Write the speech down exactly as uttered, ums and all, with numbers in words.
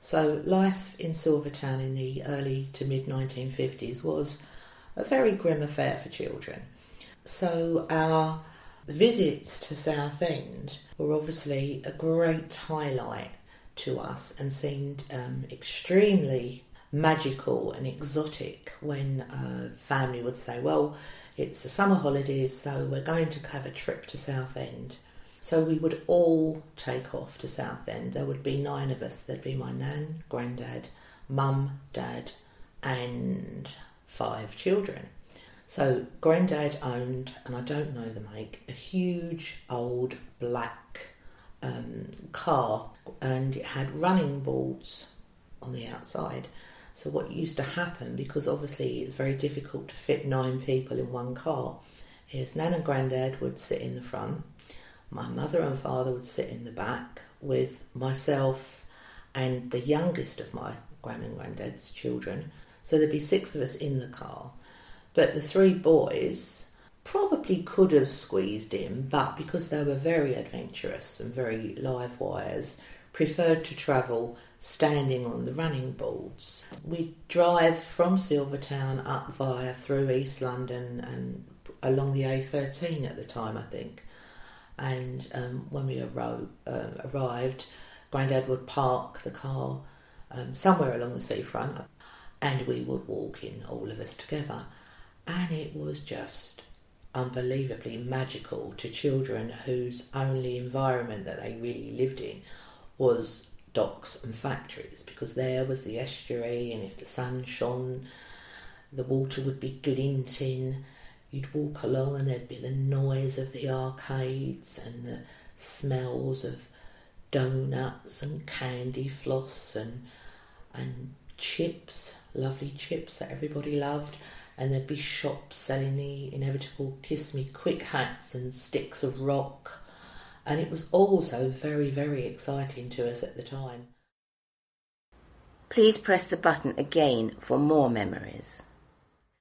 So life in Silvertown in the early to mid nineteen fifties was a very grim affair for children. So our visits to Southend were obviously a great highlight to us and seemed um, extremely magical and exotic when a family would say, well, it's the summer holidays, so we're going to have a trip to Southend. So we would all take off to Southend. There would be nine of us. There'd be my nan, granddad, mum, dad, and five children. So granddad owned, and I don't know the make, a huge old black um, car, and it had running boards on the outside. So what used to happen, because obviously it's very difficult to fit nine people in one car, is Nan and Grandad would sit in the front, my mother and father would sit in the back with myself and the youngest of my Gran and Grandad's children. So there'd be six of us in the car. But the three boys probably could have squeezed in, but because they were very adventurous and very live wires, preferred to travel standing on the running boards. We'd drive from Silvertown up via through East London and along the A thirteen at the time, I think. And um, when we arro- uh, arrived, Grandad would park the car um, somewhere along the seafront, and we would walk in, all of us together. And it was just unbelievably magical to children whose only environment that they really lived in was docks and factories, because there was the estuary, and if the sun shone, the water would be glinting. You'd walk along and there'd be the noise of the arcades and the smells of donuts and candy floss and and chips, lovely chips that everybody loved. And there'd be shops selling the inevitable Kiss Me Quick hats and sticks of rock. And it was also very, very exciting to us at the time. Please press the button again for more memories.